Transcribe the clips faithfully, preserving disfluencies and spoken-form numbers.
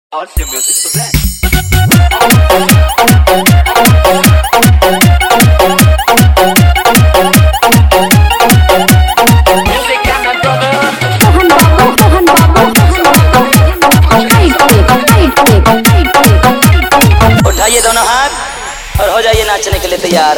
Awesome music for that. Music and my brother. उठाइए दोनों हाथ और हो जाइए नाचने के लिए तैयार।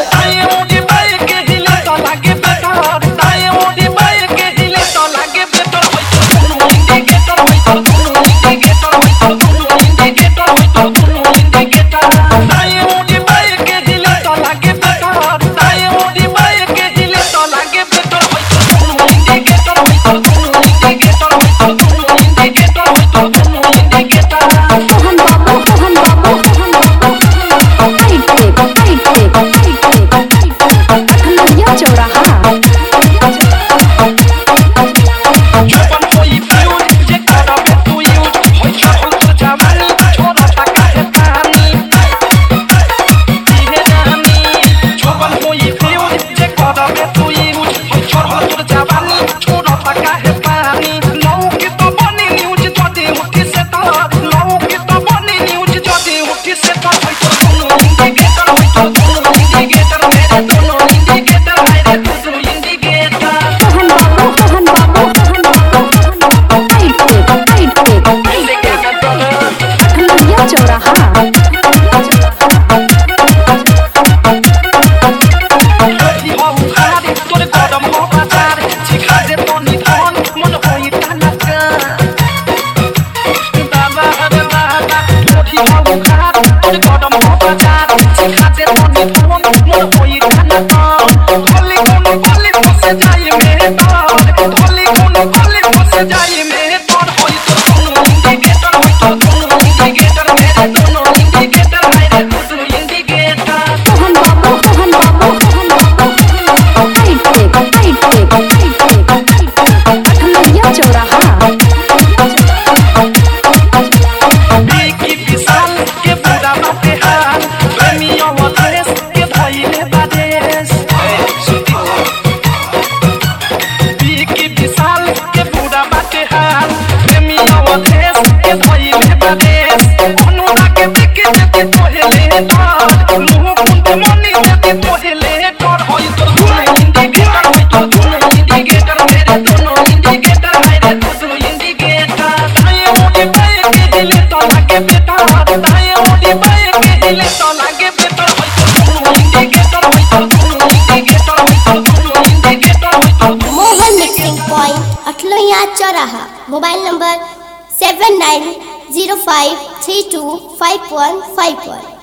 चौराहा mobile number seven nine zero five three two five one five वन।